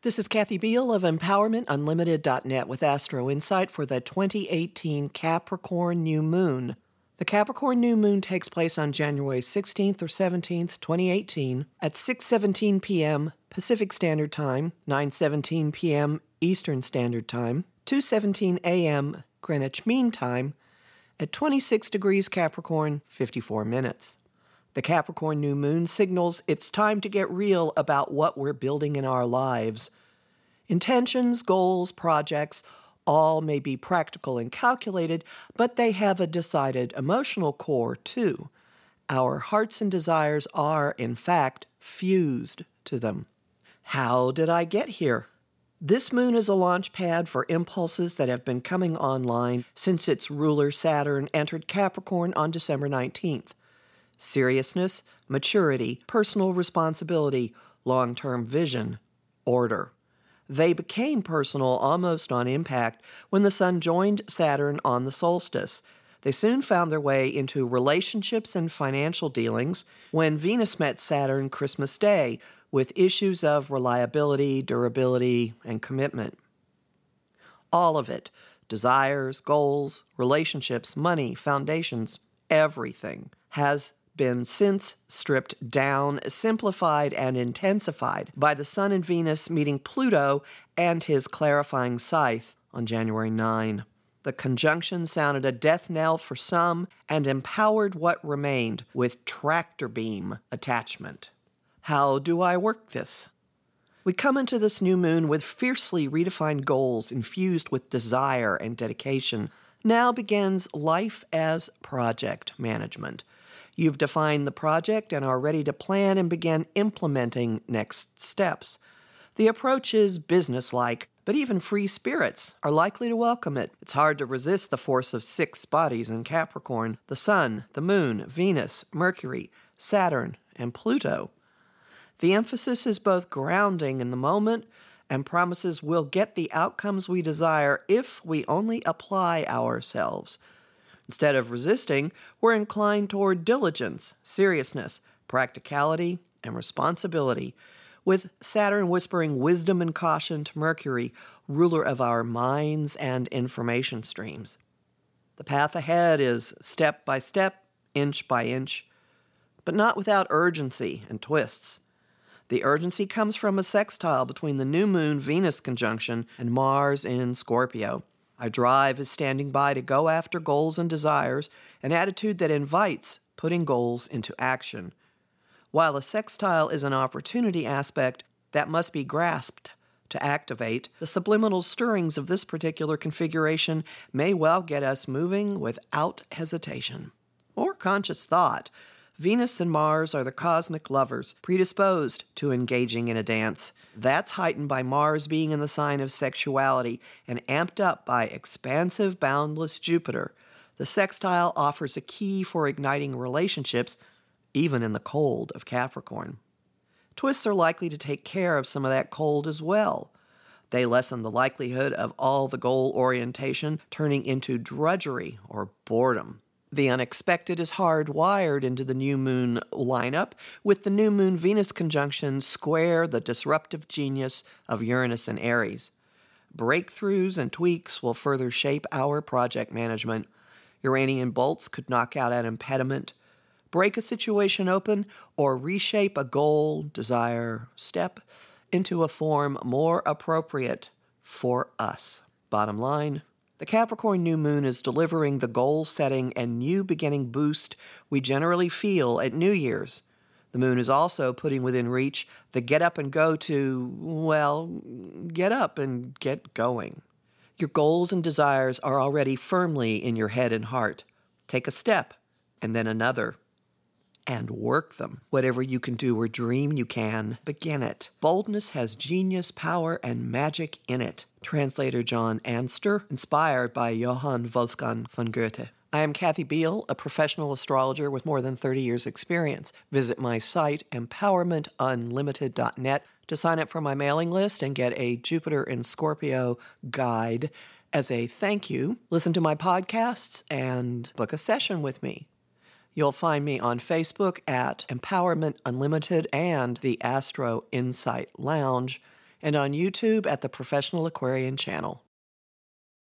This is Kathy Beal of EmpowermentUnlimited.net with Astro Insight for the 2018 Capricorn New Moon. The Capricorn New Moon takes place on January 16th or 17th, 2018 at 6:17 p.m. Pacific Standard Time, 9:17 p.m. Eastern Standard Time, 2:17 a.m. Greenwich Mean Time at 26 degrees Capricorn, 54 minutes. The Capricorn New Moon signals it's time to get real about what we're building in our lives. Intentions, goals, projects, all may be practical and calculated, but they have a decided emotional core too. Our hearts and desires are, in fact, fused to them. How did I get here? This moon is a launch pad for impulses that have been coming online since its ruler Saturn entered Capricorn on December 19th. Seriousness, maturity, personal responsibility, long-term vision, order. They became personal almost on impact when the Sun joined Saturn on the solstice. They soon found their way into relationships and financial dealings when Venus met Saturn Christmas Day with issues of reliability, durability, and commitment. All of it, desires, goals, relationships, money, foundations, everything, has been since stripped down, simplified, and intensified by the Sun and Venus meeting Pluto and his clarifying scythe on January 9. The conjunction sounded a death knell for some and empowered what remained with tractor beam attachment. How do I work this? We come into this new moon with fiercely redefined goals infused with desire and dedication. Now begins life as project management. You've defined the project and are ready to plan and begin implementing next steps. The approach is businesslike, but even free spirits are likely to welcome it. It's hard to resist the force of 6 bodies in Capricorn: the Sun, the Moon, Venus, Mercury, Saturn, and Pluto. The emphasis is both grounding in the moment and promises we'll get the outcomes we desire if we only apply ourselves. Instead of resisting, we're inclined toward diligence, seriousness, practicality, and responsibility, with Saturn whispering wisdom and caution to Mercury, ruler of our minds and information streams. The path ahead is step by step, inch by inch, but not without urgency and twists. The urgency comes from a sextile between the new moon Venus conjunction and Mars in Scorpio. Our drive is standing by to go after goals and desires, an attitude that invites putting goals into action. While a sextile is an opportunity aspect that must be grasped to activate, the subliminal stirrings of this particular configuration may well get us moving without hesitation or conscious thought. Venus and Mars are the cosmic lovers, predisposed to engaging in a dance. That's heightened by Mars being in the sign of sexuality and amped up by expansive, boundless Jupiter. The sextile offers a key for igniting relationships, even in the cold of Capricorn. Twists are likely to take care of some of that cold as well. They lessen the likelihood of all the goal orientation turning into drudgery or boredom. The unexpected is hardwired into the new moon lineup, with the new moon Venus conjunction square the disruptive genius of Uranus and Aries. Breakthroughs and tweaks will further shape our project management. Uranian bolts could knock out an impediment, break a situation open, or reshape a goal, desire, step into a form more appropriate for us. Bottom line, the Capricorn new moon is delivering the goal-setting and new beginning boost we generally feel at New Year's. The moon is also putting within reach the get up and go to, well, get up and get going. Your goals and desires are already firmly in your head and heart. Take a step, and then another, and work them. Whatever you can do or dream you can, begin it. Boldness has genius, power, and magic in it. Translator John Anster, inspired by Johann Wolfgang von Goethe. I am Kathy Beal, a professional astrologer with more than 30 years' experience. Visit my site, EmpowermentUnlimited.net, to sign up for my mailing list and get a Jupiter in Scorpio guide as a thank you. Listen to my podcasts and book a session with me. You'll find me on Facebook at Empowerment Unlimited and the Astro Insight Lounge. and on YouTube at the Professional Aquarian channel.